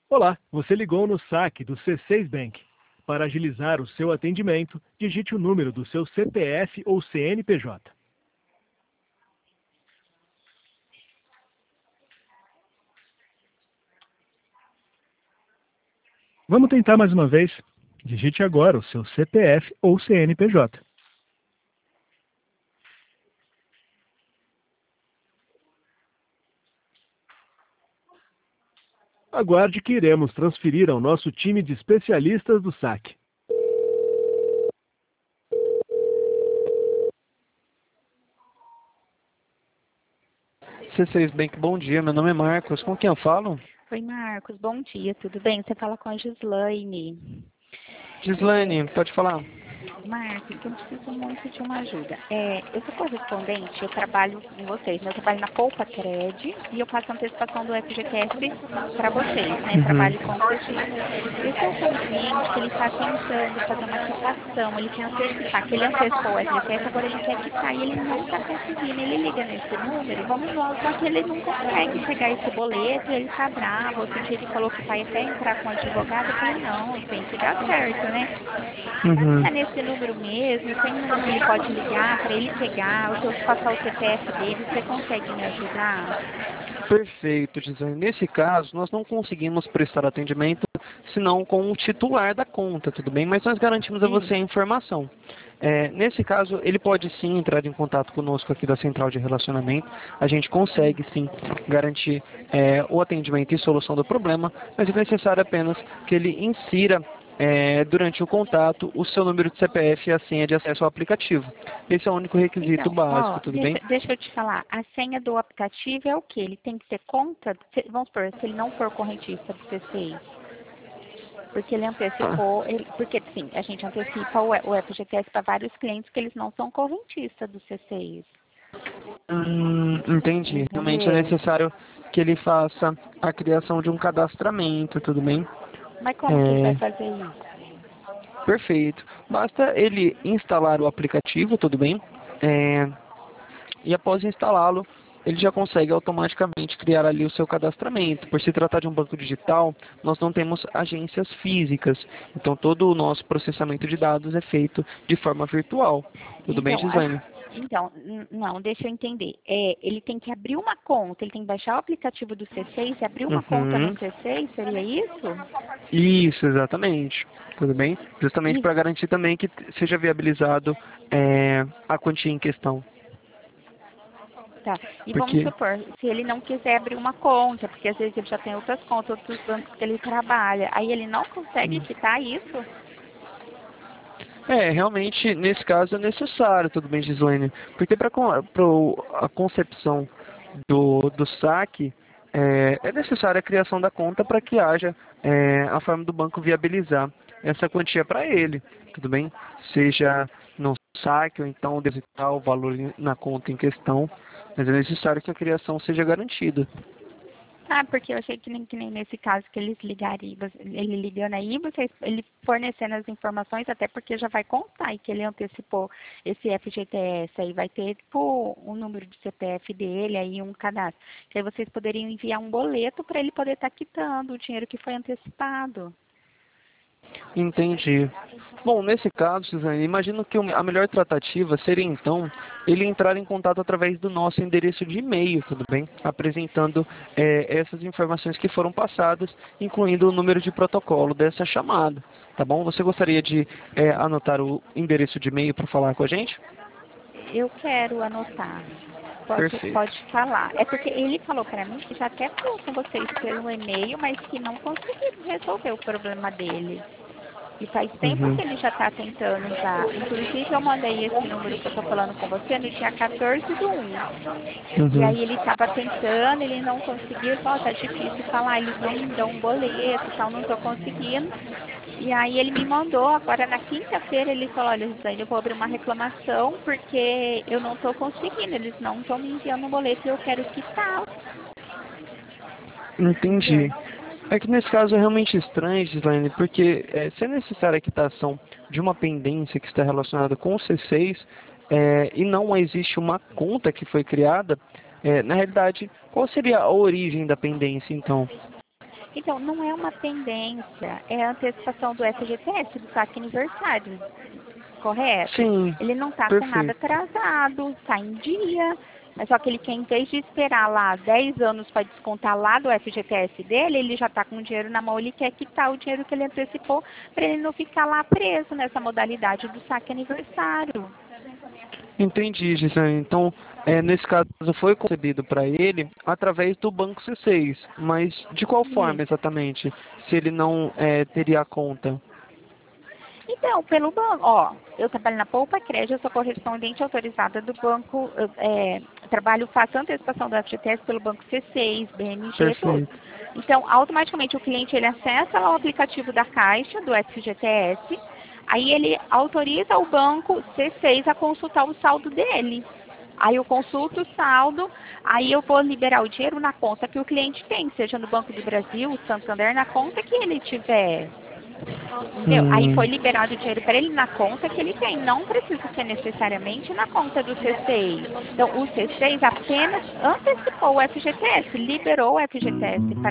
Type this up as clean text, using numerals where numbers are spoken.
Olá, você ligou no saque do C6 Bank. Para agilizar o seu atendimento, digite o número do seu CPF ou CNPJ. Vamos tentar mais uma vez. Digite agora o seu CPF ou CNPJ. Aguarde que iremos transferir ao nosso time de especialistas do saque. C6 Bank, bom dia. Meu nome é Marcos. Com quem eu falo? Oi, Marcos, bom dia, tudo bem? Você fala com a Gislaine. Gislaine, pode falar. Marcos, eu preciso muito de uma ajuda. Eu sou correspondente, eu trabalho com vocês, né? Eu trabalho na Poupa Cred e eu faço antecipação do FGTS para vocês, né? Trabalho com vocês. Eu estou com um cliente que ele está tentando fazer uma quitação, ele quer antecipar, que ele antecipou o FGTS, agora ele quer quitar e ele não está conseguindo. Ele liga nesse número, só que ele não consegue pegar esse boleto, ele está bravo. Outro dia ele falou que vai até entrar com o advogado, eu falei, não, tem que dar certo, né? É nesse número mesmo, tem um número que ele pode ligar para ele pegar, ou se eu passar o CPF dele, você consegue me ajudar? Perfeito, Gislaine. Nesse caso, nós não conseguimos prestar atendimento senão com o titular da conta, tudo bem? Mas nós garantimos a você a informação. Nesse caso, ele pode sim entrar em contato conosco aqui da Central de Relacionamento. A gente consegue sim garantir o atendimento e solução do problema, mas é necessário apenas que ele insira durante o contato o seu número de CPF e a senha de acesso ao aplicativo. Esse é o único requisito Então, básico, ó, tudo bem? deixa eu te falar, a senha do aplicativo é o quê? Ele tem que ter conta, vamos supor, se ele não for correntista do C6, porque ele antecipou, porque sim, a gente antecipa o FGTS para vários clientes que eles não são correntistas do C6. Entendi. Realmente é Entendeu? necessário que ele faça a criação de um cadastramento, tudo bem? Mas como que ele vai É, fazer isso? perfeito. Basta ele instalar o aplicativo, tudo bem? É, e após instalá-lo, ele já consegue automaticamente criar ali o seu cadastramento. Por se tratar de um banco digital, nós não temos agências físicas, então todo o nosso processamento de dados é feito de forma virtual. Tudo bem, Então, Gislaine? não, deixa eu entender. Ele tem que abrir uma conta, ele tem que baixar o aplicativo do C6 e abrir uma conta no Uhum. C6, seria isso? Isso, exatamente. Tudo bem? Justamente E, para garantir também que seja viabilizado a quantia em questão. tá. E vamos Porque, supor, se ele não quiser abrir uma conta, porque às vezes ele já tem outras contas, outros bancos que ele trabalha, aí ele não consegue quitar isso? realmente, nesse caso é necessário, tudo bem, Gislaine? Porque para a concepção do saque, é necessária a criação da conta para que haja a forma do banco viabilizar essa quantia para ele, tudo bem? Seja no saque ou então depositar o valor na conta em questão, mas é necessário que a criação seja garantida. Ah, porque eu achei que nem nesse caso que eles ligariam, ele ligando aí, ele fornecendo as informações, até porque já vai contar e que ele antecipou esse FGTS, aí vai ter tipo o número de CPF dele, aí um cadastro. Que aí vocês poderiam enviar um boleto para ele poder estar quitando o dinheiro que foi antecipado. Entendi. Bom, nesse caso, Suzane, imagino que a melhor tratativa seria então ele entrar em contato através do nosso endereço de e-mail, tudo bem? Apresentando essas informações que foram passadas, incluindo o número de protocolo dessa chamada, tá bom? Você gostaria de anotar o endereço de e-mail para falar com a gente? Eu quero anotar. Perfeito. Pode falar. É porque ele falou para mim que já até falou com vocês pelo e-mail, mas que não conseguiram resolver o problema dele. E faz tempo Uhum. que ele já está tentando já. Inclusive, eu mandei esse número que eu estou falando com você no dia 14/1. E Uhum. aí ele estava tentando, ele não conseguiu. Ele falou, tá difícil falar, eles não me dão um boleto e tal, não estou conseguindo. E aí ele me mandou, agora na quinta-feira ele falou, olha, Gisele, eu vou abrir uma reclamação porque eu não estou conseguindo, eles não estão me enviando um boleto e eu quero quitar, Entendi. entendeu? É que nesse caso é realmente estranho, Gislaine, porque se é necessária a quitação de uma pendência que está relacionada com o C6 e não existe uma conta que foi criada, na realidade, qual seria a origem da pendência, então? Então, não é uma pendência, é a antecipação do FGTS, do saque aniversário, correto? Sim, Ele não está com nada perfeito. atrasado, está em dia, mas só que ele quer, em vez de esperar lá 10 anos para descontar lá do FGTS dele, ele já está com o dinheiro na mão, ele quer quitar o dinheiro que ele antecipou para ele não ficar lá preso nessa modalidade do saque aniversário. Entendi, Gisane. Então, nesse caso, foi concebido para ele através do Banco C6, mas de qual forma Isso. exatamente? Se ele não teria a conta? Então, pelo banco, ó, eu trabalho na Poupa Crédito, eu sou correspondente autorizada do banco, trabalho, faço antecipação do FGTS pelo banco C6, BMG, tudo. Perfeito. Então, automaticamente o cliente ele acessa lá o aplicativo da Caixa, do FGTS, aí ele autoriza o banco C6 a consultar o saldo dele. Aí eu consulto o saldo, aí eu vou liberar o dinheiro na conta que o cliente tem, seja no Banco do Brasil, Santander, na conta que ele tiver. Entendeu? Aí foi Hum, liberado o dinheiro para ele na conta que ele tem, não precisa ser necessariamente na conta do C6. Então, o C6 apenas antecipou o FGTS, liberou o FGTS